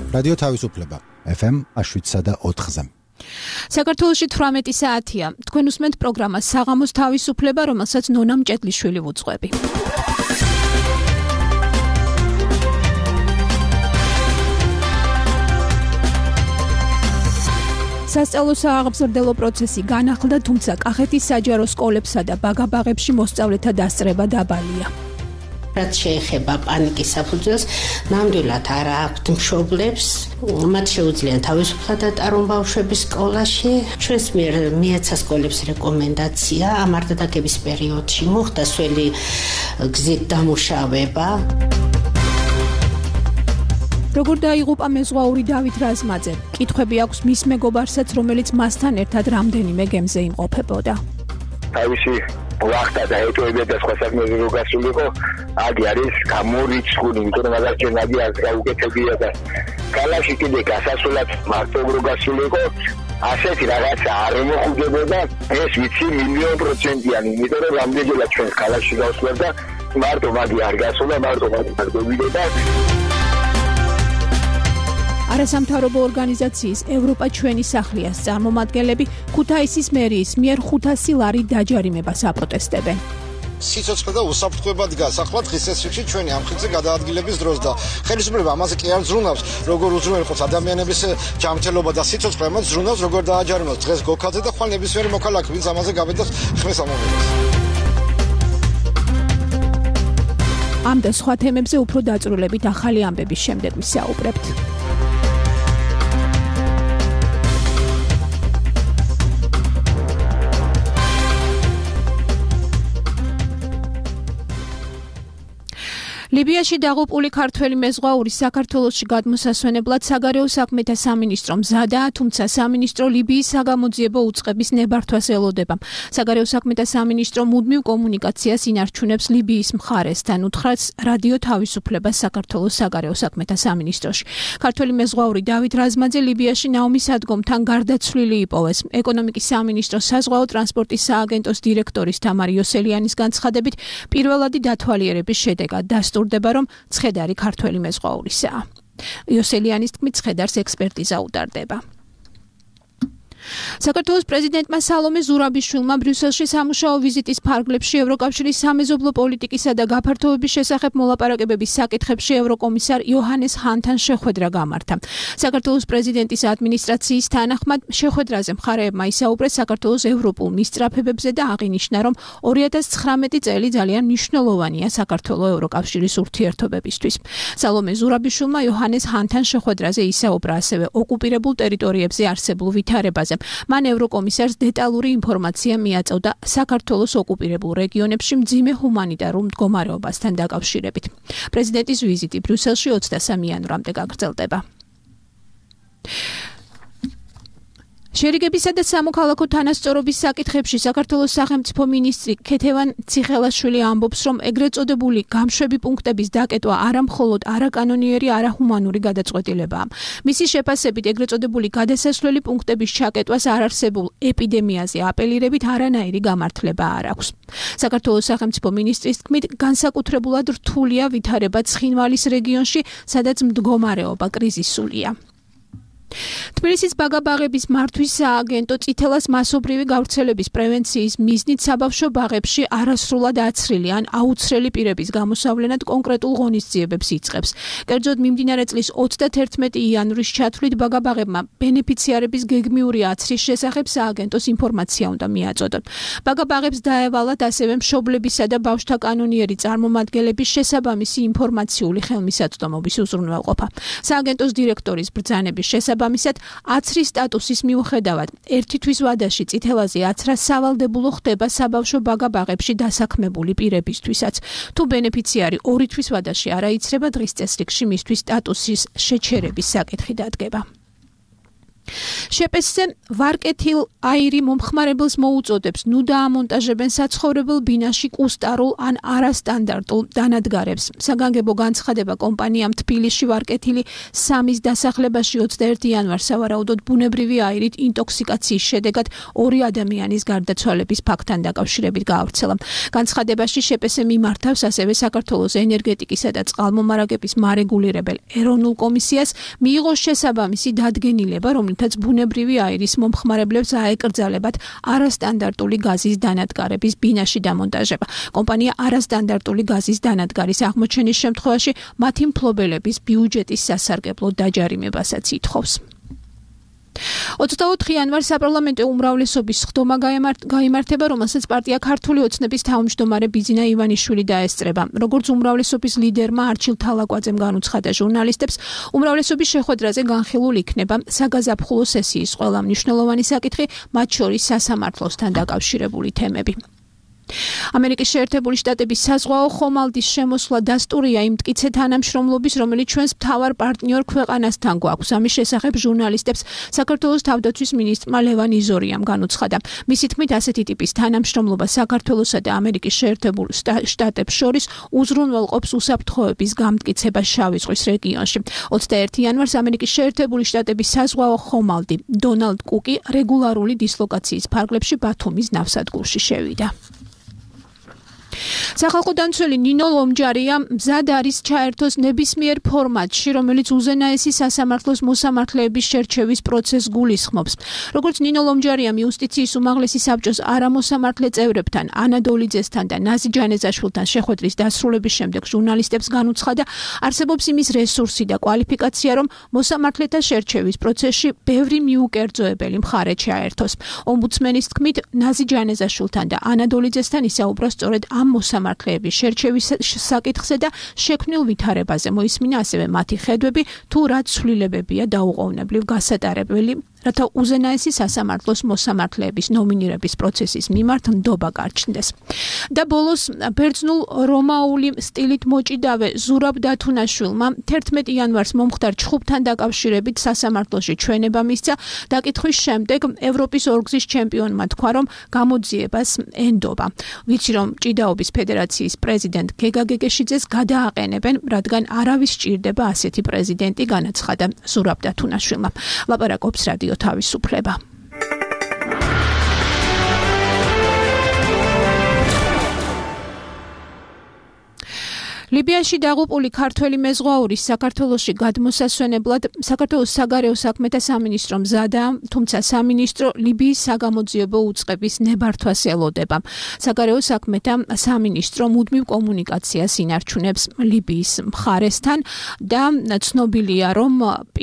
რადიო თავისუფლება FM 107.4-ზე. საქართველოში 18 საათია. თქვენ უსმენთ პროგრამას საღამოს თავისუფლება, რომელსაც ნონა მჭედლიშვილი ვუძღვები. სასწავლო სააღებსრდელო პროცესი განახლდა, თუმცა კახეთის საჯარო სკოლებსა და ბაგაბაღებში მოსწავლეთა დასწრება დაბალია. რაც შეეხება პანიკის საფუძველს, ნამდვილად არ აქვთ მშობლებს, მათ შეუძლიათ თავისუფლად ატარონ ბავშვების სკოლაში. ჩვენს მიერ მიეცა სკოლებს რეკომენდაცია ამ არდადეგების პერიოდში მოხდა სველი გზით დამუშავება. როგორ დაიღუპა მეზღვაური დავით რაზმაძე? კითხვები აქვს მის მეგობარსაც, რომელიც მასთან ერთად რამდენიმე გემზე იმყოფებოდა. თავისი ვახტა და ეტოებია და სხვა საქმეზე რო გასულიყო, აგი არის გამორიცხული, იმიტომ რომ მაგარჩენ აგი არ გაუკეთებია და ქალაქში კიდე გასასვლელად მარტო რო გასულიყო, ასეთი რაღაცა არ მოხდებოდა, ეს ვიცი 1,000,000%-იანი, იმიტომ რომ რამდენჯერაც ჩვენ ქალაქში გავსვლერდა, მარტო მაგი არ გასულა, მარტო მაგი არ გავიდოდა. არასამთავრობო ორგანიზაციის ევროპა ჩვენი სახლიას წარმომადგენლები ქუთაისის მერიის მიერ 500 ლარი დაჯარიმებას აპროტესტებენ. სიცოცხლე და უსაფრთხოება დგას ახლა დღის წესრიგში ჩვენი ამ ხილზე გადაადგილების დროს და ხელისუფლება ამაზე კი არ ზრუნავს, როგორ უზრუნველყოს ადამიანების ჯანმრთელობა და სიცოცხლე, ამას ზრუნავს, როგორ დააჯარიმოს დღეს გოქაძე და ხვალ ნებისმიერი მოქალაქე, ვინც ამაზე გავედას ხმის ამოღებას. ამ და სხვა თემებზე უფრო დაწვრილებით ახალი ამბების შემდეგ ვისაუბრებთ. ლიბიაში დაღუპული ქართველი მეზღვაური საქართველოში გადმოსასვენებლად საგარეო საქმეთა სამინისტრო მზადაა, თუმცა სამინისტრო ლიბიის საგამოძიებო უწყების ნებართვას ელოდება. საგარეო საქმეთა სამინისტრო მუდმივ კომუნიკაციას ინარჩუნებს ლიბიის მხარესთან, უთხრას რადიო თავისუფლება საქართველოს საგარეო საქმეთა სამინისტროში. ქართველი მეზღვაური დავით რაზმაძე ლიბიაში ნაომის სადგომთან გარდაცვლილი იპოვეს. ეკონომიკის სამინისტროს საზღვაო ტრანსპორტის სააგენტოს დირექტორის თამარ იოსელიანის განცხადებით, პირველადი დათვალიერების შედეგად დასტურდება, რომ ცხედარი ქართველი მეზღვაურისაა. იოსელიანის თქმით, ცხედარს ექსპერტიზა უტარდება. საქართველოს პრეზიდენტმა სალომე ზურაბიშვილმა ბრიუსელში სამუშაო ვიზიტის ფარგლებში ევროკავშირის სამეზობლო პოლიტიკისა და გაფართოების შესახებ მოლაპარაკებების საკითხებში ევროკომისარ იოჰანეს ჰანთან შეხვედრა გამართა. საქართველოს პრეზიდენტის ადმინისტრაციის თანახმად შეხვედრაზე მხარეებმა ისაუბრეს საქართველოს ევროპულ მისწრაფებებზე და აღინიშნა, რომ 2019 წელი ძალიან მნიშვნელოვანია საქართველოს ევროკავშირის ურთიერთობებისთვის. სალომე ზურაბიშვილმა იოჰანეს ჰანთან შეხვედრაზე ისაუბრა ასევე ოკუპირებულ ტერიტორიებზე არსებულ ვითარებაზე. მან ევროკომისარს დეტალური ინფორმაცია მიაწოდა საქართველოს ოკუპირებულ რეგიონებში მძიმე ჰუმანიტარულ მდგომარეობასთან დაკავშირებით. პრეზიდენტის ვიზიტი ბრიუსელში 23 იანვრამდე გაგრძელდება. შერიგებისა და სამოქალაქო თანასწორობის საკითხებში საქართველოს სახელმწიფო მინისტრი ქეთევან ციხელაშვილი ამბობს, რომ ეგრეთ წოდებული გამშვები პუნქტების დაკეტვა არა მხოლოდ არაკანონიერი, არაჰუმანური გადაწყვეტილებაა. მისი შეფასებით, ეგრეთ წოდებული გადასასვლელი პუნქტების ჩაკეტვას არარსებულ ეპიდემიაზე აპელირებით არანაირი გამართლება არ აქვს. საქართველოს სახელმწიფო მინისტრის თქმით, განსაკუთრებულად რთულია ვითარება ცხინვალის რეგიონში, სადაც მდგომარეობა კრიზისულია. თბილისის ბაგაბაღების მართვის სააგენტო წითელას მასობრივი გავრცელების პრევენციის მიზნით საბავშვო ბაღებში არასრულად აცრილი ან აუცრელი პირების გამოსავლენად კონკრეტულ ღონისძიებებს იწყებს. კერძოდ მიმდინარე წლის 31 იანვრის ჩათვლით ბაგაბაღებმა ბენეფიციარების გეგმიური აცრის შესახებ სააგენტოს ინფორმაცია უნდა მიაწოდონ. ბაგაბაღებს დაევალათ ასევე მშობლებისა და ბავშვთა კანონიერი წარმომადგენლების შესაბამისი ინფორმაციული ხელმისაწვდომობის უზრუნველყოფა. სააგენტოს დირექტორის ბრძანების შესაბამისად აცრის სტატუსის მიუხედავად ერთი თვის ვადაში წითელაზე აცრა სავალდებულო ხდება საბავშვო ბაგაბაღებში დასაქმებული პირებისთვისაც. თუ ბენეფიციარი 2 თვის ვადაში არ აიცრება, დღის წესრიგში მისთვის სტატუსის შეჩერების საკითხი დადგება. შეპესზე ვარკეთილ აირი მომხმარებელს მოუწოდებს ნუ დაამონტაჟებენ საცხოვრებელ ბინაში კუსტარულ ან არასტანდარტულ დანადგარებს. საგანგებო განცხადება კომპანიამ თბილისში ვარკეთილი 3-ის დასახლებაში 21 იანვარს სავარაუდოდ ბუნებრივი აირით ინტოქსიკაციის შედეგად 2 ადამიანის გარდაცვალების ფაქტთან დაკავშირებით გაავრცელა. განცხადებაში შეპესზე მიმართავს ასევე საქართველოს ენერგეტიკისა და წყალმომარაგების მარეგულირებელ ეროვნულ კომისიას მიიღო შესაბამისი დადგენილება, რომლითაც ბუნებრივი აირის მომხმარებლებს აეკრძალებათ არასტანდარტული გაზის დანადგარების ბინაში დამონტაჟება. კომპანია არასტანდარტული გაზის დანადგარის აღმოჩენის შემთხვევაში მათი მფლობელების ბიუჯეტის სასარგებლო დაჯარიმებასაც ითხოვს. 24 იანვარს საპარლამენტო უმრავლესობის სხდომა გაიმართება, რომელსაც პარტია ქართული ოცნების თავმჯდომარე ბიძინა ივანიშვილი დაესწრება. როგორც უმრავლესობის ლიდერმა არჩილ თალაკვაძემ განუცხადა ჟურნალისტებს, უმრავლესობის შეხვედრაზე განხილულ იქნება საგაზაფხულო სესიის ყველა მნიშვნელოვანი საკითხი, მათ შორის სასამართლოსთან დაკავშირებული თემები. ამერიკის შეერთებული შტატების საზღვაო ხომალდის შემოსვლა დასტურია იმ მტკიცე თანამშრომლობის, რომელიც ჩვენს მთავარ პარტნიორ ქვეყანასთან გვაქვს. ამის შესახებ ჟურნალისტებს საქართველოს თავდაცვის მინისტრმა ლევან იზორიამ განუცხადა. მისი თქმით, ასეთი ტიპის თანამშრომლობა საქართველოსა და ამერიკის შეერთებულ შტატებს შორის უზრუნველყოფს უსაფრთხოების გამტკიცებას შავი ზღვის რეგიონში. 21 იანვარს ამერიკის შეერთებული შტატების საზღვაო ხომალდი დონალდ კუკი რეგულარული დისლოკაციის ფარგლებში ბათუმის ნავსადგურში შევიდა. სახალხო დამცველი ნინო ლომჯარია მზად არის ჩაერთოს ნებისმიერ ფორმატში, რომელიც უზენაესი სასამართლოს მოსამართლეების შერჩევის პროცესს გულისხმობს. როგორც ნინო ლომჯარიამ იუსტიციის უმაღლესი საბჭოს არამოსამართლე წევრებთან, ანა დოლიძესთან და ნაზი ჯანეზაშვილთან შეხვედრის დასრულების შემდეგ ჟურნალისტებს განუცხადა, არსებობს იმის რესურსი და კვალიფიკაცია, რომ მოსამართლეთა შერჩევის პროცესში ბევრი მიუკერძოებელი მხარე ჩაერთოს. ომბუდსმენის თქმით, ნაზი ჯანეზაშვილთან და ანა დოლიძესთან ისაუბრა სწორედ ამ მოსამართლეების შერჩევის საკითხზე და შექმნილ ვითარებაზე. მოისმინა ასევე მათი ხედვები, თუ რა ცვლილებებია დაუყოვნებლივ გასატარებელი, რათა უზენაესი სასამართლოს მოსამართლეების ნომინირების პროცესის მიმართ ნდობა გარჩნდეს. და ბოლოს ბერძნულ რომაული სტილით მოჭიდავე ზურაბ დათუნაშვილმა 11 იანვარს მომხდარ ჩხუბთან დაკავშირებით სასამართლოში ჩვენება მისცა. დაკითხვის შემდეგ ევროპის ორგზის ჩემპიონმა თქვა, რომ გამოძიებას ენდობა. ვიცი, რომ ჭიდაობის ფედერაციის პრეზიდენტ გეგა გეგეშიძეს გადააყენებენ, რადგან არავის სჭირდება ასეთი პრეზიდენტი, განაცხადა ზურაბ დათუნაშვილმა. ლაპარაკობს რადიო თავისუფლება. ლიბიაში დაღუპული ქართველი მეზღვაურის საქართველოში გადმოსასვენებლად საქართველოს საგარეო საქმეთა სამინისტრო მზადაა, თუმცა სამინისტრო ლიბიის საგამოძიებო უწყების ნებართვას ელოდება. საგარეო საქმეთა სამინისტრო მუდმივ კომუნიკაციას ინარჩუნებს ლიბიის მხარესთან და ცნობილია, რომ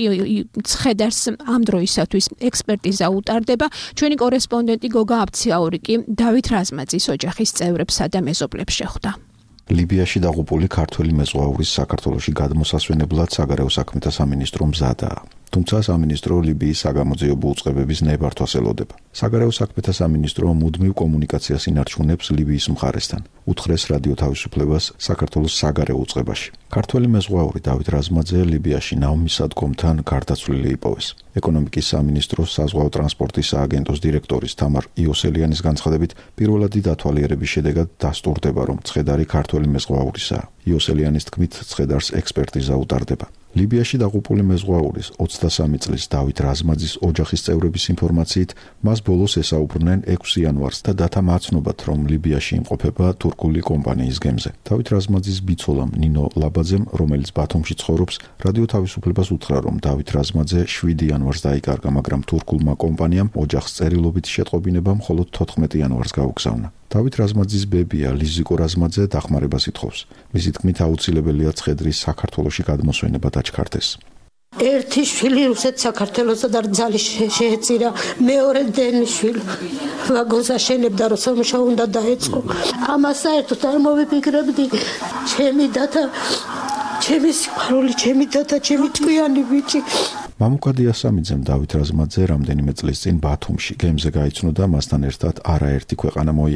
ცხედარს ამ დროისათვის ექსპერტიზა უტარდება. ჩვენი კორესპონდენტი გოგა აბციაური კი დავით რაზმაძის ოჯახის წევრებსა და მეზობლებს შეხვდა. ლიბიაში დაღუპული ქართველი მეზღვაურის საქართველოში გადმოსასვენებლად საგარეო საქმეთა სამინისტრო მზადაა. თუმცა სამინისტრო ლიბიის საგამოძიებო უწყებების ნებართვას ელოდება. საგარეო საქმეთა სამინისტრო მუდმივ კომუნიკაციას ინარჩუნებს ლიბიის მხარესთან. უთხრეს რადიო თავისუფლებას საქართველოს საგარეო უწყებაში. ქართველი მეზღვაური დავით რაზმაძე ლიბიაში ნავმისადგომთან გარდაცვლილი იპოვეს. ეკონომიკის სამინისტროს საზღვაო ტრანსპორტის სააგენტოს დირექტორის თამარ იოსელიანის განცხადებით, პირველადი დათვალიერების შედეგად დასტურდება, რომ ცხედარი ქართველი მეზღვაურისაა. იოსელიანის თქმით, ცხედარს ექსპერტიზა უტარდება. ლიბიაში დაღუპული მეზღვაურის 23 წლის დავით რაზმაძის ოჯახის წევრების ინფორმაციით, მას ბოლოს ესაუბრნენ 6 იანვარს და დათამაცნობათ, რომ ლიბიაში იმყოფება თურქული კომპანიის გემზე. დავით რაზმაძის ბიცოლამ ნინო ლაბაძემ, რომელიც ბათუმში ცხოვრობს, რადიო თავისუფლებას უთხრა, რომ დავით რაზმაძე 7 იანვარს დაიკარგა, მაგრამ თურქულმა კომპანიამ ოჯახს წერილობით შეტყობინება მხოლოდ 14 იანვარს გაუგზავნა. დავით რაზმაძის ბებია ლიზიკო რაზმაძე დახმარებას ითხოვს. მისი თქმით, აუცილებელია ცხედრის საქართველოში გადმოსვენება დაჩქართეს. ერთი შვილი რუსეთ საქართველოსა და ძალი შეეწირა, მეორე დენიშვილი ვაგონს აშენებდა, რომ სამუშაო უნდა დაეწყო. ამას საერთოდ არ მოვიფიქრებდი, ჩემი დათა, ჩემი სიყვარული, ჩემი დათა, ჩემი ჭკვიანი ბიჭი. მამუკა დიასამიძემ დავით რაზმაძე რამდენიმე წლის წინ ბათუმში გემზე გაიცნო და მასთან ერთად არაერთი ქვეყანა მოიარა.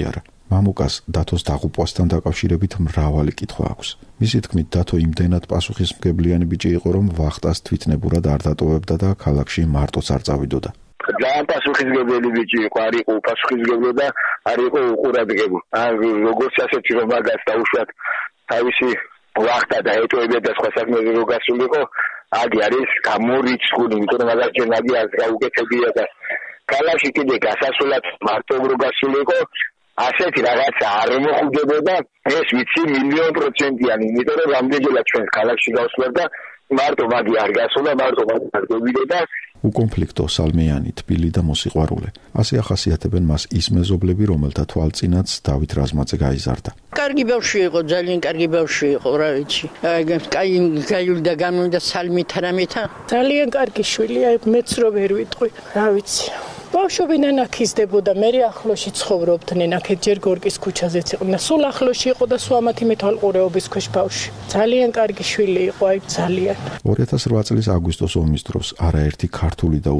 მამუკას დათოს დაღუპვასთან დაკავშირებით მრავალი კითხვა აქვს. მისი თქმით, დათო იმდენად პასუხისმგებლიანი ბიჭი იყო, რომ ვახტას თვითნებურად არ დატოვებდა და ქალაქში მარტოც არ წავიდოდა. ძალიან პასუხისმგებელი ბიჭი იყო, არ იყო უპასუხისმგებლო და არ იყო უყურადღებო. როგორც ასეთი რომ მაგას დაუშვათ თავისი ვახტა და ეტოებია და სხვა საქმეზე რო გასულიყო, აგი არის გამორიცხული, იმიტომ რომ მაგას ჩვენ აგი არ გაუკეთებია და ქალაქში კიდე გასასვლელად მარტო რო გასულიყო, ასეთი რაღაცა არ მოხვდებოდა, ეს ვიცი 1,000,000%-იანი, იმიტომ რომ რამდენჯერაც ჩვენ ქალაქში გავსვლებ და მარტო მაგი არ გასულა, მარტო მაგი არ გავიდოდა. უკონფლიქტო, სალმიანი, თბილი და მოსიყვარულე. ასე ახასიათებენ მას ის მეზობლები, რომელთა თვალწინაც დავით რაზმაძე გაიზარდა. კარგი ბავშვი იყო, ძალიან კარგი ბავშვი იყო, რა ვიცი. გაიულდა გამოვიდა სალმით რამეთა. ძალიან კარგი შვილია, მეც რო ვერ ვიტყვი, რა ვიცი. ბავშვობიდან აქ იზრდებოდა, მე ახლოში ცხოვრობდნენ, აქ ჯერ გორკის ქუჩაზეც იყო. სულ ახლოში იყო და სვამათი მეთვალყურეობის ქვეშ ბავშვი. ძალიან კარგი შვილი იყო, აი ძალიან. 2008 წლის აგვისტოს ომის დროს არაერთი ქართული და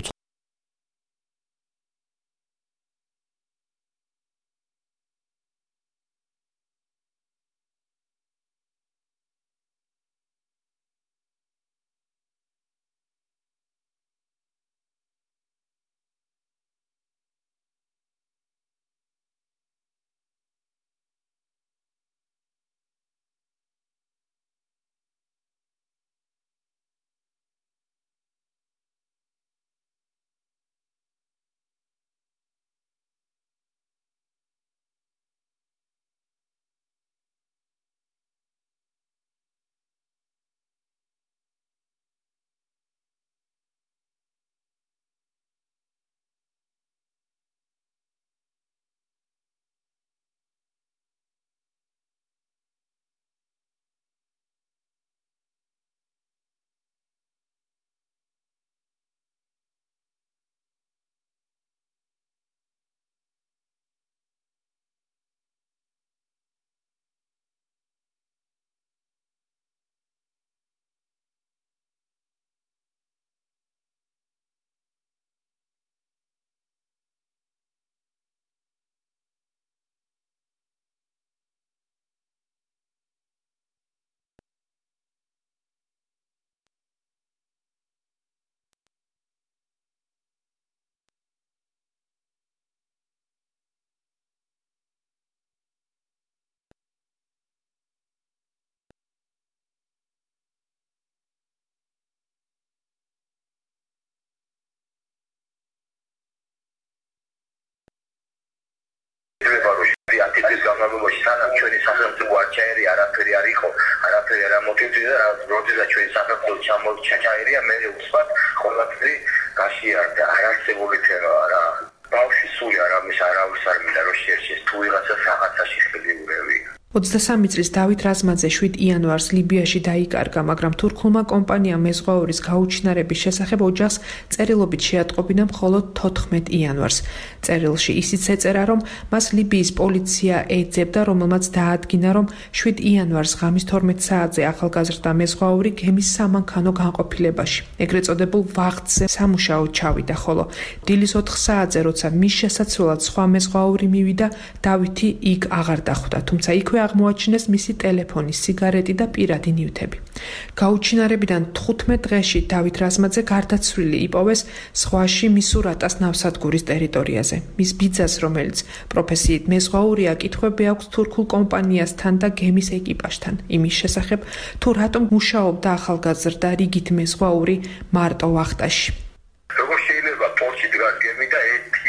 აქტივის განმავლობაში სანამ ჩვენი სახელმწიფო არჩეერი არაფერი არ იყო, არაფერი არ ამოწევდა და როდესაც ჩვენი სახელმწიფო ჩაჭაერია, მე უცბად ყოველთვის გაშიარდა არარსებული თემაა რა. ბავშვი სული არავის არ მინდა რომ შეერჩეს თუ ვიღაცა რაღაცაში ხელი ურევი. 23 წლის დავით რაზმაძე 7 იანვარს ლიბიაში დაიკარგა, მაგრამ თურქულმა კომპანიამ მეზღვაურის გაუჩინარების შესახებ ოჯახს წერილობით შეატყობინა მხოლოდ 14 იანვარს. წერილში ისიც ეწერა, რომ მას ლიბიის პოლიცია ეძებდა, რომელმაც დაადგინა, რომ 7 იანვარს ღამის 12 საათზე ახალგაზრდა მეზღვაური გემის სამანქანო განყოფილებაში, ეგრეთ წოდებულ ვახტზე სამუშაოდ ჩავიდა, ხოლო დილის 4 საათზე, როცა მის შესაცვლელად სხვა მეზღვაური მივიდა, დავითი იქ აღარ დახვდა, თუმცა იქვე აღმოაჩინეს მისი ტელეფონი, სიგარეტი და პირადი ნივთები. გაუჩინარებიდან 15 დღეში დავით რაზმაძე გარდაცვლილი იპოვეს ზღვაში მისურატას ნავსადგურის ტერიტორიაზე. მის ბიძას, რომელიც პროფესიით მეზღვაურია, კითხვები აქვს თურქულ კომპანიასთან და გემის ეკიპაჟთან, იმის შესახებ, თუ რატომ მუშაობდა ახალგაზრდა რიგით მეზღვაური მარტო ვახტაში. როგორ შეიძლება პორტში დგას გემი და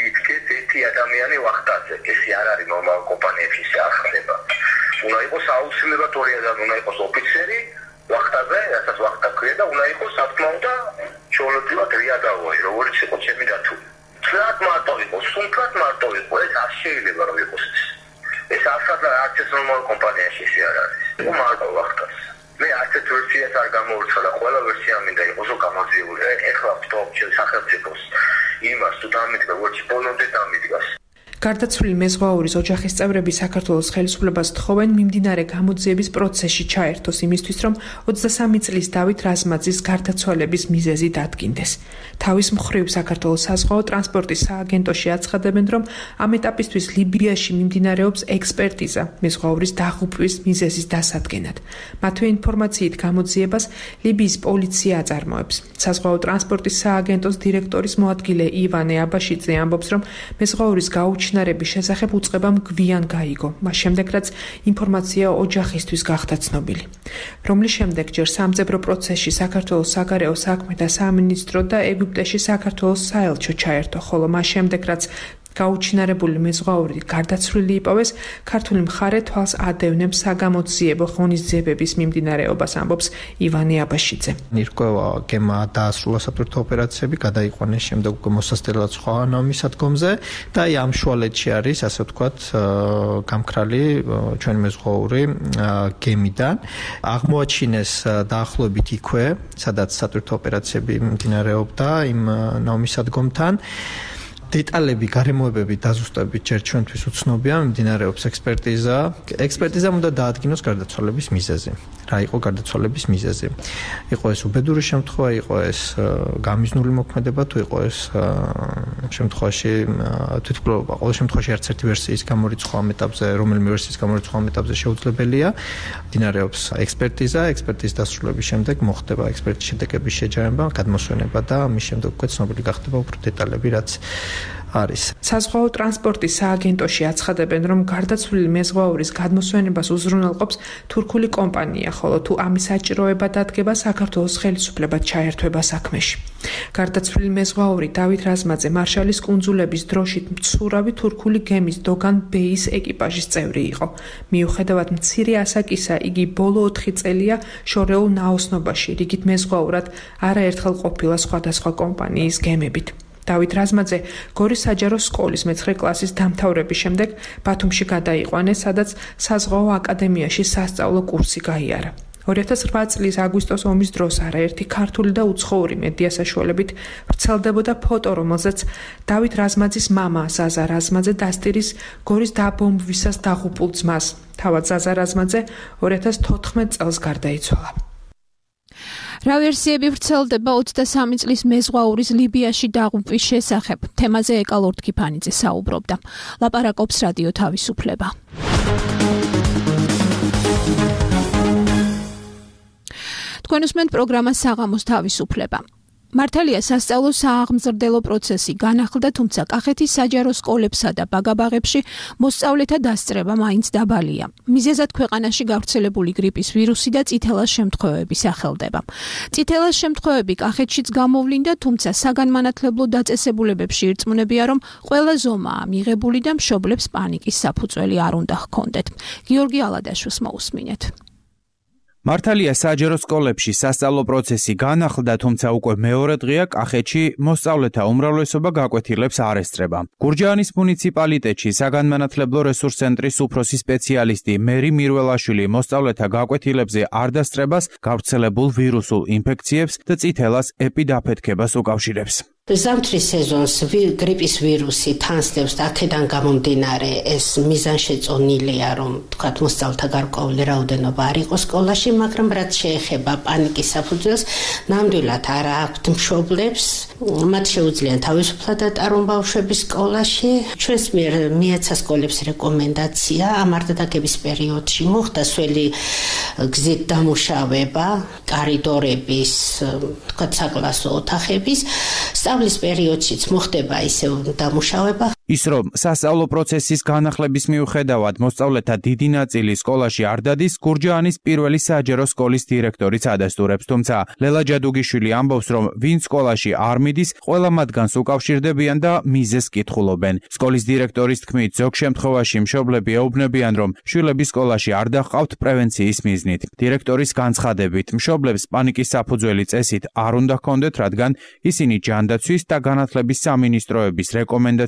ერთი ადამიანი ვახტაზე? ეს არ არის ნორმალური კომპანიებში ისე არ ხდება. უნდა იყოს აუცილებლად ორი ადამიანი, უნდა იყოს ოფიცერი ვახტაზე, რასაც ვახტა ქვია და უნდა იყოს სათქმაო და ჩოლოდილად რიადავოი, როგორც იყო ჩემი დათული. თლად მარტო იყო, სუნთლად მარტო იყო, ეს არ შეიძლება რომ იყოს. ეს არც ეს ნორმალური კომპანიაში ისე არ არის. მარტო ვახტას. მე არც ეს ვერსიას არ გამოვირჩა და ყველა ვერსია მინდა იყოსო გამოძიებული. ეხლა ვთქვი სახელმწიფოს იმას თუ დამიდგა, როგორც ბოლომდე დამიდგას. გარდაცვლილი მეზღვაურის ოჯახის წევრები საქართველოს ხელისუფლებას თხოვენ მიმდინარე გამოძიების პროცესში ჩაერთოს იმისთვის, რომ 23 წლის დავით რაზმაძის გარდაცვალების მიზეზი დადგინდეს. თავის მხრივ საქართველოს საზღვაო ტრანსპორტის სააგენტოში აცხადებენ, რომ ამ ეტაპისთვის ლიბიაში მიმდინარეობს ექსპერტიზა მეზღვაურის დაღუპვის მიზეზის დასადგენად. მათვე ინფორმაციით გამოძიებას ლიბიის პოლიცია აწარმოებს. საზღვაო ტრანსპორტის სააგენტოს დირექტორის მოადგილე ივანე აბაშიძე ამბობს, რომ მეზღვაურის გაუჩინარების შესახებ უწყებამ გვიან გაიგო, მას შემდეგ რაც ინფორმაცია ოჯახისთვის გახდა ცნობილი. რომლის შემდეგ ჯერ სამძებრო პროცესში საქართველოს საგარეო საქმეთა სამინისტრო და ეგვიპტეში საქართველოს საელჩო ჩაერთო, ხოლო მას შემდეგ რაც გაუჩინარებული მეზღვაური გარდაცვლილი იპოვეს, ქართული მხარე თვალს ადევნებს საგამოძიებო ღონისძიებების მიმდინარეობას, ამბობს ივანე აბაშიძე. ნირკვევა გემა დაასრულა სატვირთო ოპერაციები, გადაიყვანეს შემდეგ უკვე მოსასწრებლად სხვა ნომისადგომზე და აი ამ შუალედში არის, ასე ვთქვათ, გამქრალი ჩვენი მეზღვაური გემიდან. აღმოაჩინეს დაახლოებით იქვე, სადაც სატვირთო ოპერაციები მიმდინარეობდა იმ ნომისადგომთან. დეტალები, გარემოებები, დაზუსტებით ჯერ ჩვენთვის უცნობია, მიმდინარეობს ექსპერტიზა. ექსპერტიზამ უნდა დაადგინოს გარდაცვალების მიზეზი. რა იყო გარდაცვალების მიზეზი? იყო ეს უბედური შემთხვევა, იყო ეს გამიზნული მოქმედება, თუ იყო ეს შემთხვევაში თვითმკვლელობა. ყოველ შემთხვევაში არც ერთი ვერსიის გამორიცხვა ამ ეტაპზე, რომელიმე ვერსიის გამორიცხვა ამ ეტაპზე შეუძლებელია. მიმდინარეობს ექსპერტიზა, ექსპერტიზის დასრულების შემდეგ მოხდება ექსპერტის შედეგების შეჯამება, გადმოსვენება და მის შემდეგ უკვე ცნობილი გახდება უფრო დეტალები, რაც არის. საზღვაო ტრანსპორტის სააგენტოში აცხადებენ, რომ გარდაცვლილი მეზღვაურის გადმოსვენებას უზრუნველყოფს თურქული კომპანია, ხოლო თუ ამის საჭიროება დადგება, საქართველოს ხელისუფლება ჩაერთვება საქმეში. გარდაცვლილი მეზღვაური დავით რაზმაძე მარშალის კუნძულების დროშით მცურავი თურქული გემის დოგან ბეის ეკიპაჟის წევრი იყო. მიუხედავად მცირე ასაკისა, იგი ბოლო 4 წელია შორეულ ნაოსნობაში, რიგით მეზღვაურად არაერთხელ ყოფილა სხვადასხვა კომპანიის გემებით. დავით რაზმაძე გორის საჯარო სკოლის მე-9 კლასის დამთავრების შემდეგ ბათუმში გადაიყვანეს, სადაც საზღვაო აკადემიაში სასწავლო კურსი გაიარა. 2008 წლის აგვისტოს ომის დროს არაერთი ქართული და უცხოური მედია საშუალებით ვრცელდებოდა ფოტო, რომელზეც დავით რაზმაძის მამა ზაზა რაზმაძე დასტირის გორის დაბომბვისას დაღუპულ ძმას. თავად ზაზა რაზმაძე 2014 წელს გარდაიცვალა. რა ვერსიები ვრცელდება 23 წლის მეზღვაურის ლიბიაში დაღუპვის შესახებ? თემაზე ეკალორდ ქიფანიძე საუბრობდა. ლაპარაკობს რადიო თავისუფლება. თქვენ უსმენთ პროგრამას საღამოს თავისუფლება. მართალია სასწავლო სააღმზრდელო პროცესი განახლდა, თუმცა კახეთის საჯარო სკოლებსა და ბაგაბაღებში მოსწავლეთა დასწრება მაინც დაბალია. მიზეზად ქვეყანაში გავრცელებული გრიპის ვირუსი და წითელას შემთხვევები სახელდება. წითელას შემთხვევები კახეთშიც გამოვლინდა, თუმცა საგანმანათლებლო დაწესებულებებში ირწმუნებია, რომ ყველა ზომაა მიღებული და მშობლებს პანიკის საფუძველი არ უნდა ჰქონდეთ. გიორგი ალადაშვილს მოусმინეთ. მართალია საჯარო სკოლებში სასწავლო პროცესი განახლდა, თუმცა უკვე მეორე დღეა კახეთში მოსწავლეთა უმრავლესობა გაკვეთილებს არ ესწრება. გურჯაანის მუნიციპალიტეტში საგანმანათლებლო რესურს ცენტრის უფროსი სპეციალისტი მერი მირველაშვილი მოსწავლეთა გაკვეთილებზე არ დასწრებას გავრცელებულ ვირუსულ ინფექციებს და წითელას ეპიდაფეთქებას უკავშირებს. ზამთრის სეზონს გრიპის ვირუსი თანსდევს და აქედან გამომდინარე ეს მიზანშეწონილია, რომ თქვათ მოსწავლეთა გარკვეული რაოდენობა არ იყოს სკოლაში, მაგრამ რაც შეეხება პანიკის საფუძველს, ნამდვილად არ აქვთ მშობლებს, მათ შეუძლიათ თავისუფლად ატარონ ბავშვები სკოლაში. ჩვენს მიერ მიეცა სკოლებს რეკომენდაცია ამ არდადეგების პერიოდში მოხდა სველი გზით დამუშავება კარიდორების, თქვათ საკლასო ოთახების. სწავლის პერიოდშიც მოხდება ისევ დამუშავება. ის რომ სასწავლო პროცესის განახლების მიუხედავად მოსწავლეთა დიდი ნაწილი სკოლაში არ დადის, გურჯაანის პირველი საჯარო სკოლის დირექტორიც ადასტურებს, თუმცა ლელა ჯადუგიშვილი ამბობს, რომ ვინ სკოლაში არ მიდის, ყველა მათგანს უკავშირდებიან და მიზეზს კითხულობენ. სკოლის დირექტორის თქმით, ზოგ შემთხვევაში მშობლები ეუბნებიან, რომ შვილები სკოლაში არ დაჰყავთ პრევენციის მიზნით. დირექტორის განცხადებით, მშობლებს პანიკის საფუძველი წესით არ უნდა ჰქონდეთ, რადგან ისინი ჯანდაცვის და განათლების სამინისტროების რეკომენდაციებს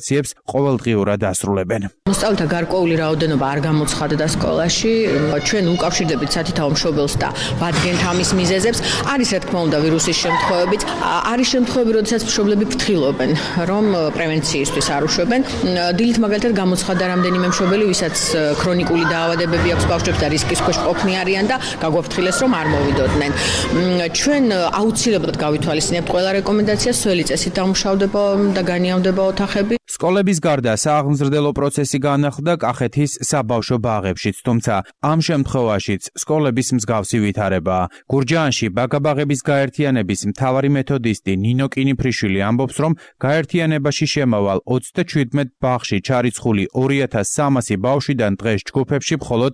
ყოველდღიურად ასრულებენ. მოსწავლეთა გარკვეული რაოდენობა არ გამოცხადდა სკოლაში. ჩვენ უკავშირდებით სათითაო მშობელს და ვადგენთ ამის მიზეზებს. არის რა თქმა უნდა ვირუსის შემთხვევებიც, არის შემთხვევები, როდესაც მშობლები ფრთხილობენ, რომ პრევენციისთვის არ უშვებენ. დილით მაგალითად გამოცხადდა რამდენიმე მშობელი, ვისაც ქრონიკული დაავადებები აქვს ბავშვებს და რისკის ქვეშ ყოფნი არიან და გაგვაფრთხილეს, რომ არ მოვიდოდნენ. ჩვენ აუცილებლად გავითვალისწინებთ ყველა რეკომენდაციას, სველი წესით დამუშავდება და განიავდება ოთახები. სკოლების გარდა სააღმზრდელო პროცესი განახლდა კახეთის საბავშვო ბაღებშიც, თუმცა ამ შემთხვევაშიც სკოლების მსგავსი ვითარებაა. გურჯაანში ბაგაბაღების გაერთიანების მთავარი მეთოდისტი ნინო კინიფრიშვილი ამბობს, რომ გაერთიანებაში შემავალ 37 ბაღში ჩარიცხული 2300 ბავშვიდან დღეს ჯგუფებში მხოლოდ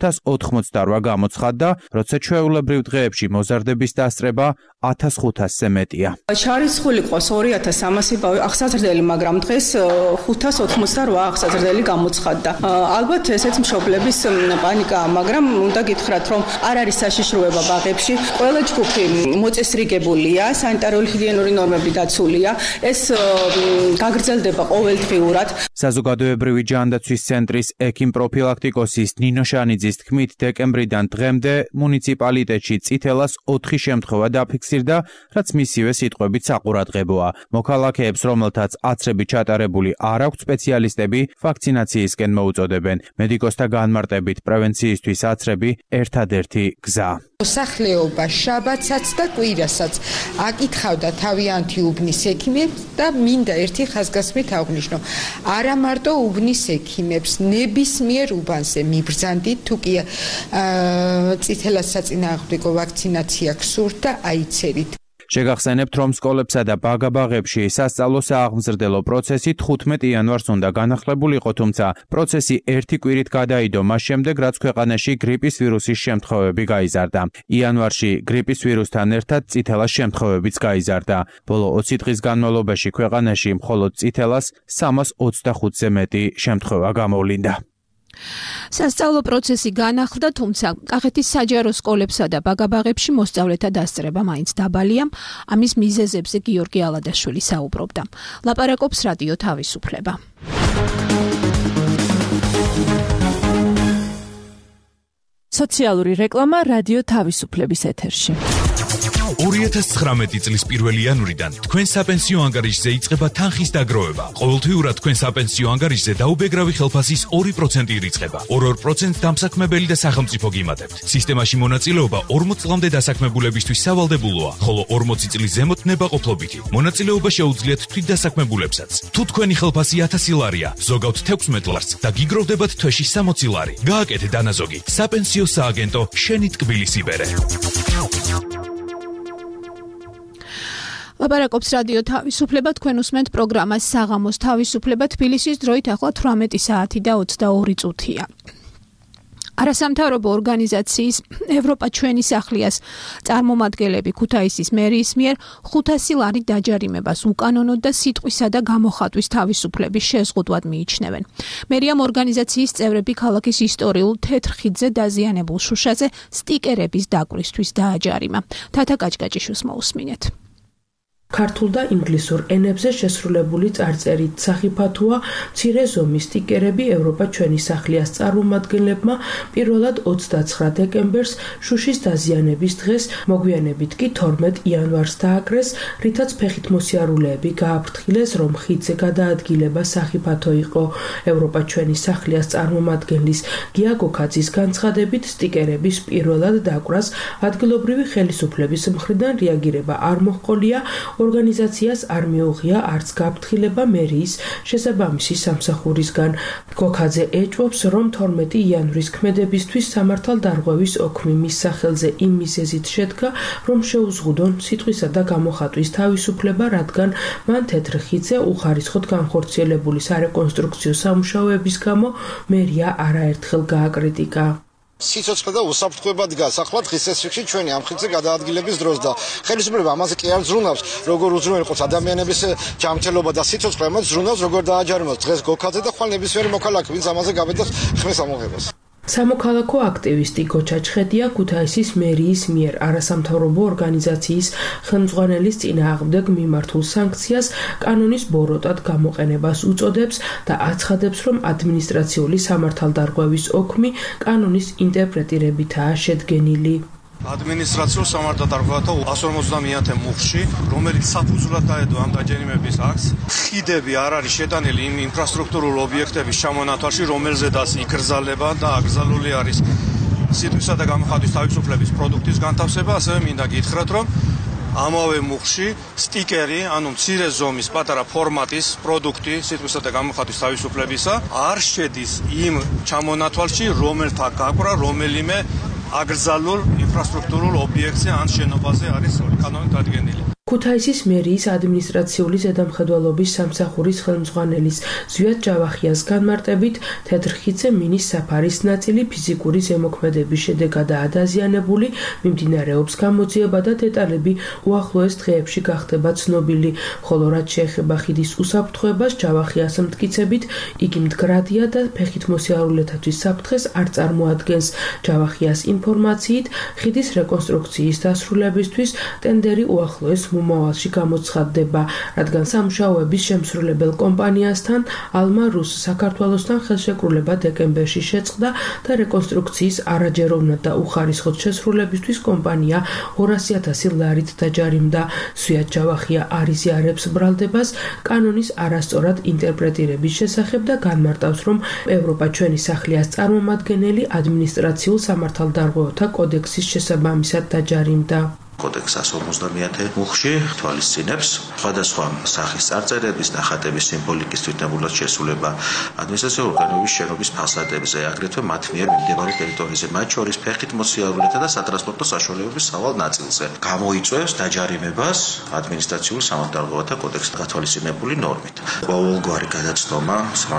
588 გამოცხადდა, როცა ჩვეულებრივ დღეებში მოზარდების დასწრება 1500-ზე მეტია. ჩარიცხული ყავს 2300 ბავშვი აღსაზრდელი, მაგრამ დღეს 588 აღსაზრდელი გამოცხადდა. ალბათ ესეც მშობლების პანიკაა, მაგრამ უნდა გითხრათ, რომ არ არის საშიშროება ბაღებში. ყველა ჯგუფი მოწესრიგებულია, სანიტარულ-ჰიგიენური ნორმები დაცულია. ეს გაგრძელდება ყოველდღიურად. საზოგადოებრივი ჯანდაცვის ცენტრის ექიმ-პროფილაქტიკოსის ნინო შანიძის თქმით, დეკემბრიდან დღემდე მუნიციპალიტეტში წითელას 4 შემთხვევა დაფიქსირდა, რაც მისივე სიტყვებით საყურადღებოა. მოქალაქეებს, რომელთაც აცრები ჩატარებული არ აქვს, სპეციალისტები ვაქცინაციისკენ მოუწოდებენ. მედიკოსთა განმარტებით პრევენციისთვის აცრები ერთადერთი გზა. მოსახლეობა შაბათსაც და კვირასაც აკითხავდა თავიანთი უბნის ექიმებს და მინდა ერთი ხაზგასმით აღვნიშნო. არა მარტო უბნის ექიმებს, ნებისმიერ უბანზე მიბრძანდით, თუ კი წითელას საწინააღმდეგო ვაქცინაცია გსურთ და აიცერით. შეგახსენებთ, რომ სკოლებსა და ბაგაბაღებში სასწავლო სააღმზრდელო პროცესი 15 იანვარს უნდა განახლებულიყო, თუმცა პროცესი ერთი კვირით გადაიდო მას შემდეგ, რაც ქვეყანაში გრიპის ვირუსის შემთხვევები გაიზარდა. იანვარში გრიპის ვირუსთან ერთად წითელას შემთხვევებიც გაიზარდა. ბოლო 20 დღის განმავლობაში ქვეყანაში მხოლოდ წითელას 325-ზე მეტი შემთხვევა გამოვლინდა. სასწავლო პროცესი განახლდა, თუმცა კახეთის საჯარო სკოლებსა და ბაგაბაღებში მოსწავლეთა დასწრება მაინც დაბალია. ამის მიზეზებზე გიორგი ალადაშვილი საუბრობდა. ლაპარაკობს რადიო თავისუფლება. სოციალური რეკლამა რადიო თავისუფლების ეთერში. 2019 წლის 1 იანვრიდან თქვენ საპენსიო ანგარიშზე იწყება თანხის დაგროვება. ყოველთვიურად თქვენ საპენსიო ანგარიშზე დაუბეგრავი ხელფასის 2% ირიცხება. 2% დამსაქმებელი და სახელმწიფო გიმატებთ. სისტემაში მონაწილეობა 40 წლამდე დასაქმებულებისთვის სავალდებულოა, ხოლო 40 წლის ზემოთ ნებაყოფლობითი. მონაწილეობა შეუძლიათ თვითდასაქმებულებსაც. თუ თქვენი ხელფასი 1000 ლარია, ზოგავთ 16 ლარს და გიგროვდებათ თვეში 60 ლარი. გააკეთე დანაზოგი. საპენსიო სააგენტო შენი ტკბილის იბერე. ლაპარაკობს რადიო თავისუფლება, თქვენ უსმენთ პროგრამას საღამოს თავისუფლება, თბილისის დროით ახლა 18 საათი და 22 წუთია. არასამთავრობო ორგანიზაციის ევროპა ჩვენი სახლიას წარმომადგენლები ქუთაისის მერიის მიერ 500 ლარი დაჯარიმებას უკანონოდ და სიტყვისა და გამოხატვის თავისუფლების შეზღუდვად მიიჩნევენ. მერიამ ორგანიზაციის წევრები ქალაქის ისტორიულ თეთრ ხიდზე დაზიანებულ შუშაზე სტიკერების დაკვრისთვის დააჯარიმა. თათა კაჭკაჭიშვილს მოусმინეთ. ქართულ და ინგლისურ ენებზე შესრულებული წარწერით სახიფათოა მცირე ზომის სტიკერები ევროპა ჩვენი სახლიას წარმომადგენლებმა პირველად 29 დეკემბერს შუშის დაზიანების დღეს, მოგვიანებით კი 12 იანვარს დააკრეს, რითაც ფეხით მოსიარულეები გააფრთხილეს, რომ ხიდზე გადაადგილება სახიფათო იყო. ევროპა ჩვენი სახლიას წარმომადგენლის გია გოქაძის განცხადებით, სტიკერების პირველად დაკვრას ადგილობრივი ხელისუფლების მხრიდან რეაგირება არ მოჰყოლია. ორგანიზაციას არ მიუღია არც გაფრთხილება მერიის შესაბამისი სამსახურისგან. გოქაძე ეჭვობს, რომ 12 იანვრის ქმედებისთვის სამართალდარღვევის ოქმი მის სახელზე იმ მიზეზით შედგა, რომ შეუზღუდონ სიტყვისა და გამოხატვის თავისუფლება, რადგან მან თეთრ ხიდზე უხარისხოდ განხორციელებული სარეკონსტრუქციო სამუშაოების გამო მერია არაერთხელ გააკრიტიკა. სიცოცხლე და უსაფრთხოება დგას ახლა დღის წესრიგში ჩვენი ამ ხიდზე გადაადგილების დროს და ხელისუფლება ამაზე კი არ ზრუნავს, როგორ უზრუნველყოს ადამიანების ჯანმრთელობა და სიცოცხლე, ამას ზრუნავს, როგორ დააჯარიმოს დღეს გოქაძე და ხვალ ნებისმიერი მოქალაქე, ვინც ამაზე გავედას ხმის ამოღებას. სამოქალაქო აქტივისტი გოჩა ჩხეტია ქუთაისის მერიის მიერ არასამთავრობო ორგანიზაციის ხელმძღვანელის წინააღმდეგ მიმართულ სანქციას კანონის ბოროტად გამოყენებას უწოდებს და აცხადებს, რომ ადმინისტრაციული სამართალდარღვევის ოქმი კანონის ინტერპრეტირებითაა შედგენილი. ადმინისტრაციულ სამართალდარღვევათა 150-ე მუხლში, რომელიც საფუძვლად დაედო ამ დაჯერიმების აქტს, ხიდები არ არის შეტანილი იმ ინფრასტრუქტურულ ობიექტების ჩამონათვალში, რომელზედაც იკრძალება და აკრძალული არის სიტყვისა და გამოხატვის თავისუფლების პროდუქტის განთავსება, ასევე მინდა გითხრათ, რომ ამავე მუხლში სტიკერი, ანუ მცირე ზომის პატარა ფორმატის პროდუქტი სიტყვისა და გამოხატვის თავისუფლებისა არ შედის იმ ჩამონათვალში, რომელთა გაკვრა რომელიმე აგრძალულ ინფრასტრუქტურულ ობიექტზე ან შენობაზე არის კანონით დადგენილი. ქუთაისის მერიის ადმინისტრაციული ზედამხედველობის სამსახურის ხელმძღვანელის ზვიად ჯავახიას განმარტებით, თეთრხიდზე მინის საფარის ნაწილი ფიზიკური ზემოქმედების შედეგადაა დაზიანებული, მიმდინარეობს გამოძიება და დეტალები უახლოეს დღეებში გახდება ცნობილი, ხოლო რაც შეეხება ხიდის უსაფრთხოებას, ჯავახიას მტკიცებით, იგი მდგრადია და ფეხით მოსიარულეთათვის საფრთხეს არ წარმოადგენს. ჯავახიას ინფორმაციით, ხიდის რეკონსტრუქციის დასრულებისთვის ტენდერი უახლოეს მომავალში გამოცხადდება, რადგან სამუშაოების შემსრულებელ კომპანიასთან ალმა რუს საქართველოსთან ხელშეკრულება დეკემბერში შეწყდა და რეკონსტრუქციის არაჯეროვნად და უხარისხოდ შესრულებისთვის კომპანია 200,000 ლარით დაჯარიმდა. ზვიად ჯავახია არ იზიარებს ბრალდებას კანონის არასწორად ინტერპრეტირების შესახებ და განმარტავს, რომ ევროპა ჩვენი სახლიას წარმომადგენელი ადმინისტრაციულ სამართალდარღვევათა კოდექსის შესაბამისად დაჯარიმდა. კოდექს 150-ე მუხლში თვალისწინებს სხვადასხვა სახის წარწერების, ნახატების, სიმბოლიკის თვითნებურად შესრულება ადმინისტრაციული ორგანოების შენობის ფასადებზე, აგრეთვე მათ მიერ მიმდებარე ტერიტორიაზე, მათ შორის ფეხით მოსიარულეთა და სატრანსპორტო საშუალებების სავალ ნაწილზე. გამოიწვევს დაჯარიმებას ადმინისტრაციული სამართალდარღვევათა კოდექსში გათვალისწინებული ნორმით. ყოველგვარი გადაცნობა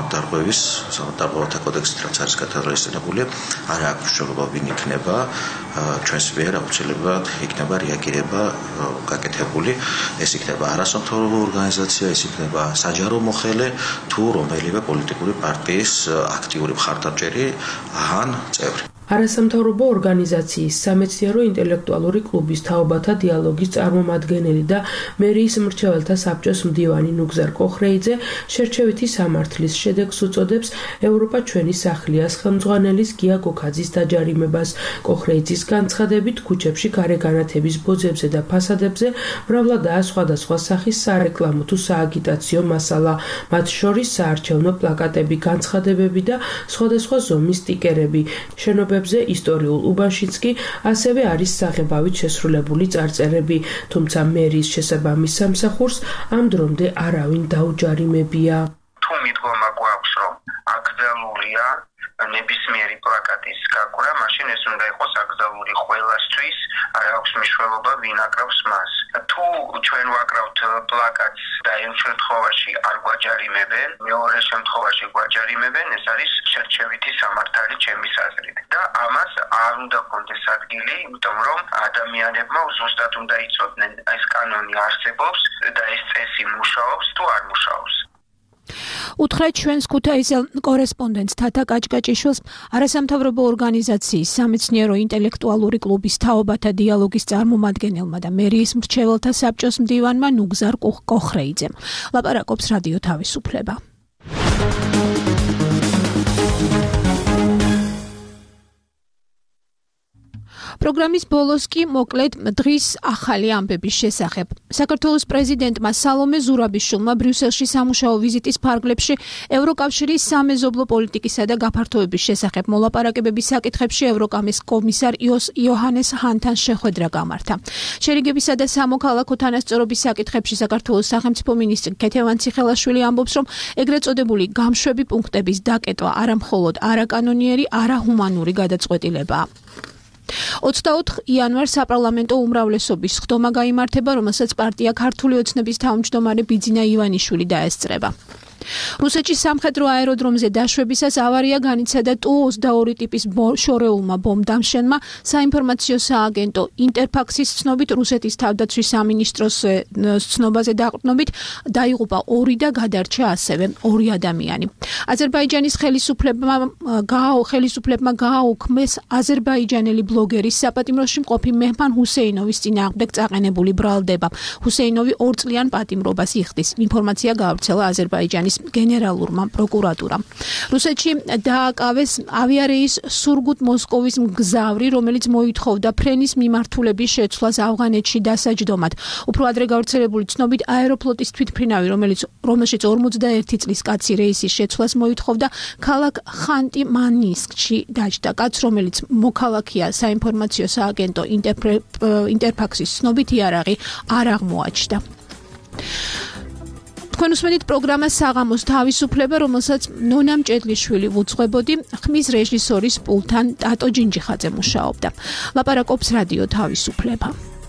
სამართალდარღვევათა კოდექსით, რაც არის გათვალისწინებული, არ აქვს მნიშვნელობა ვინ იქნება ჩვენს მიერ აუცილებლად იქნება რეაგირება გაკეთებული, ეს იქნება არასამთავრობო ორგანიზაცია, ეს იქნება საჯარო მოხელე თუ რომელიმე პოლიტიკური პარტიის აქტიური მხარდამჭერი ან წევრი. არასამთავრობო ორგანიზაციის სამეცნიერო ინტელექტუალური კლუბის თაობათა დიალოგის წარმომადგენელი და მერიის მრჩეველთა საბჭოს მდივანი ნუგზარ კოხრეიძე შერჩევითი სამართლის შედეგს უწოდებს ევროპა ჩვენი სახლიას ხელმძღვანელის გია გოქაძის დაჯარიმებას. კოხრეიძის განცხადებით, ქუჩებში გარეგანათების ბოძებზე და ფასადებზე მრავლადაა სხვადასხვა სახის სარეკლამო თუ სააგიტაციო მასალა, მათ შორის საარჩევნო პლაკატები, განცხადებები და სხვადასხვა ზომის სტიკერები. შენობებზე ისტორიულ უბანშიც კი ასევე არის საღებავით შესრულებული წარწერები, თუმცა მერიის შესაბამის სამსახურს ამ დრომდე არავინ დაუჯარიმებია. თუ მიდგომა გვაქვს, რომ აკრძალულია ნებისმიერი პლაკატის გაკვრა, მაშინ ეს უნდა იყოს აკრძალული ყველასთვის, არ აქვს მნიშვნელობა ვინ აკრავს მას. თუ ჩვენ ვაკრავთ პლაკატს და იმ შემთხვევაში არ გვაჯარიმებენ, მეორე შემთხვევაში გვაჯარიმებენ, ეს არის შერჩევითი სამართალი ჩემის აზრით. და ამას არ უნდა კონდეს ადგილი, იმიტომ რომ ადამიანებმა ზუსტად უნდა იცოდნენ, ეს კანონი არსებობს და ეს წესი მუშაობს თუ არ მუშაობს. უთხრეთ ჩვენს ქუთაისელ კორესპონდენტს თათა კაჭკაჭიშვილს, არასამთავრობო ორგანიზაციის სამეცნიერო ინტელექტუალური კლუბის თაობათა დიალოგის წარმომადგენელმა და მერიის მრჩეველთა საბჭოს მდივანმა ნუგზარ კოხრეიძემ. ლაპარაკობს რადიო თავისუფლება. პროგრამის ბოლოს კი მოკლედ დღის ახალი ამბების შესახებ. საქართველოს პრეზიდენტმა სალომე ზურაბიშვილმა ბრიუსელში სამუშაო ვიზიტის ფარგლებში ევროკავშირის სამეზობლო პოლიტიკისა და გაფართოების შესახებ მოლაპარაკებების საკითხებში ევროკამის კომისარ იოჰანეს ჰანთან შეხვედრა გამართა. შერიგებისა და სამოქალაქო თანასწორობის საკითხებში საქართველოს სახელმწიფო მინისტრი ქეთევან ციხელაშვილი ამბობს, რომ ეგრეთ წოდებული გამშვები პუნქტების დაკეტვა არა მხოლოდ არაკანონიერი, არაჰუმანური გადაწყვეტილებაა. 24 იანვარს საპარლამენტო უმრავლესობის ხდომა გაიმართება, რომელსაც პარტია ქართული ოცნების თავმჯდომარე ბიძინა ივანიშვილი დაესწრება. რუსეთში სამხედრო აეროდრომზე დაშვებისას ავარია განიცადა Tu-22 ტიპის შორეულმა ბომბდამშენმა. საინფორმაციო სააგენტო ინტერფაქსის ცნობით რუსეთის თავდაცვის სამინისტროს ცნობაზე დაყრდნობით დაიღუპა 2 და გადარჩა ასევე 2 ადამიანი. აზერბაიჯანის ხელისუფლებმა გააუქმეს აზერბაიჯანელი ბლოგერის საპატიმროში მყოფი მეჰმან ჰუსეინოვის წინააღმდეგ წაყენებული ბრალდება. ჰუსეინოვი 2 წლიან პატიმრობას იხდის. ინფორმაცია გაავრცელა აზერბაიჯანის გენერალურმა პროკურატურამ. რუსეთში დააკავეს ავიარეის სურგუტ-მოსკოვის მგზავრი, რომელიც მოითხოვდა ფრენის მიმართულების შეცვლას ავღანეთში დასაჯდომად. უფრო ადრე გავრცელებული ცნობით აეროფლოტის თვითმფრინავი, რომელშიც 41 წლის კაცი რეისის შეცვლას მოითხოვდა, ქალაქ ხანტი-მანისკში დაჯდა. კაც, რომელიც მოქალაქეა საინფორმაციო სააგენტო ინტერფაქსის ცნობით იარაღი არ აღმოაჩნდა. თქვენ უსმენთ პროგრამას საღამოს თავისუფლება, რომელსაც ნონა მჭედლიშვილი ვუძღვებოდი, ხმის რეჟისორის პულთან ტატო ჯინჯიხაძე მუშაობდა. ლაპარაკობს რადიო თავისუფლება.